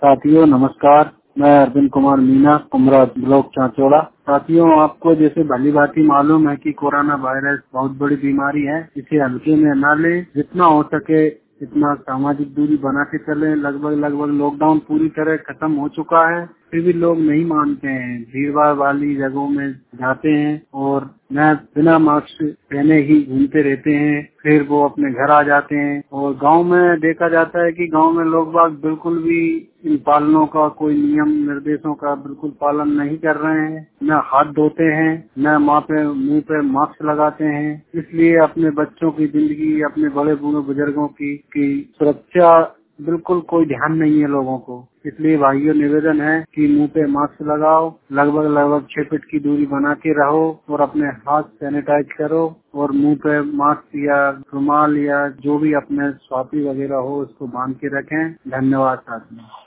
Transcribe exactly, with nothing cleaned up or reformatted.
साथियों नमस्कार, मैं अरविंद कुमार मीना, उमरा ब्लॉक चांचौड़ा। साथियों, आपको जैसे भली भांति मालूम है कि कोरोना वायरस बहुत बड़ी बीमारी है। इसे हल्के में न लें, जितना हो सके इतना सामाजिक दूरी बना के चले। लगभग लगभग लॉकडाउन पूरी तरह खत्म हो चुका है, फिर भी लोग नहीं मानते हैं, भीड़ भाड़ वाली जगहों में जाते हैं और न बिना मास्क पहने ही घूमते रहते हैं। फिर वो अपने घर आ जाते हैं। और गांव में देखा जाता है कि गांव में लोग बाग बिल्कुल भी इन पालनों का, कोई नियम निर्देशों का बिल्कुल पालन नहीं कर रहे हैं, न हाथ धोते हैं, न माँ पे मुंह पे मास्क लगाते हैं। इसलिए अपने बच्चों की जिंदगी, अपने बड़े बूढ़े बुजुर्गों की, की सुरक्षा बिल्कुल कोई ध्यान नहीं है लोगों को। इसलिए भाइयों निवेदन है कि मुंह पे मास्क लगाओ, लगभग लगभग छह फीट की दूरी बना के रहो और अपने हाथ सैनिटाइज करो और मुंह पे मास्क या रुमाल या जो भी अपने स्वापी वगैरह हो उसको बांध के रखें। धन्यवाद साथियों।